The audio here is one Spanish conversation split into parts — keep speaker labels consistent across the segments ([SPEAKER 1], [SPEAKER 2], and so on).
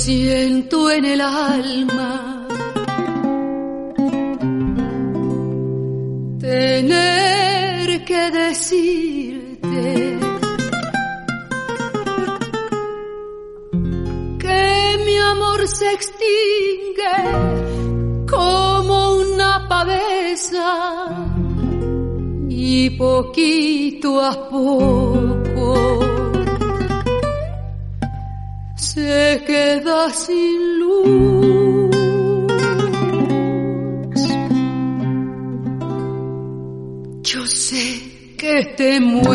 [SPEAKER 1] siento en el alma tener que decirte que mi amor se extingue como una pavesa y poquito a poco se queda sin luz. Yo sé que te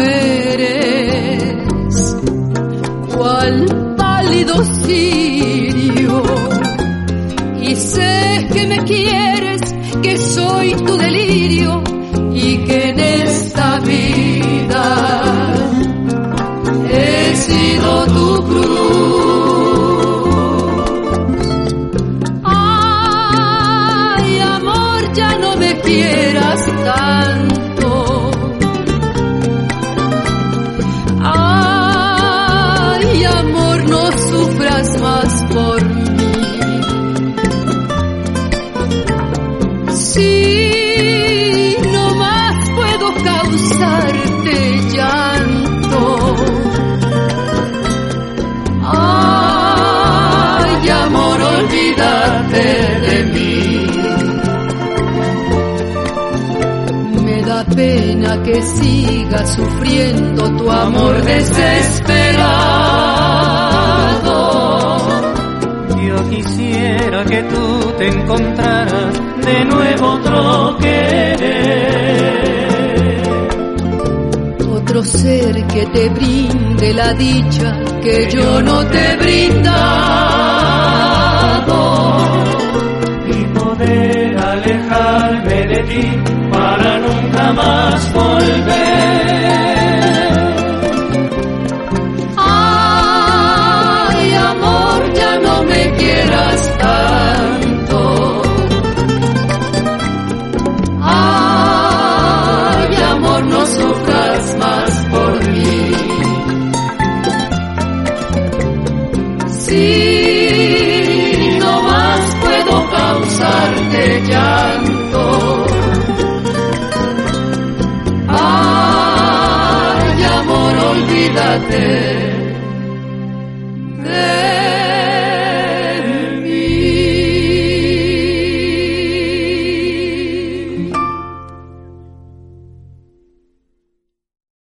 [SPEAKER 1] mueres cual pálido cirio y sé que me quieres, que soy tu delirio y que en esta vida he sido tu cruz. Ay, amor, ya no me quieras tanto. Ay, amor, no sufras más por mí. Sí, no más puedo causarte llanto. Ay, amor, olvídate de mí. Me da pena que sigas sufriendo tu amor desesperado.
[SPEAKER 2] Yo quisiera que tú te encontraras de nuevo otro querer,
[SPEAKER 1] otro ser que te brinde la dicha que yo no te he brindado,
[SPEAKER 2] y poder alejarme de ti para nunca más volver.
[SPEAKER 1] Ay, amor, ya no me quieras tanto. Ay, amor, no sufras más por mí. Sí, no más puedo causarte llanto. Ay, amor, olvídate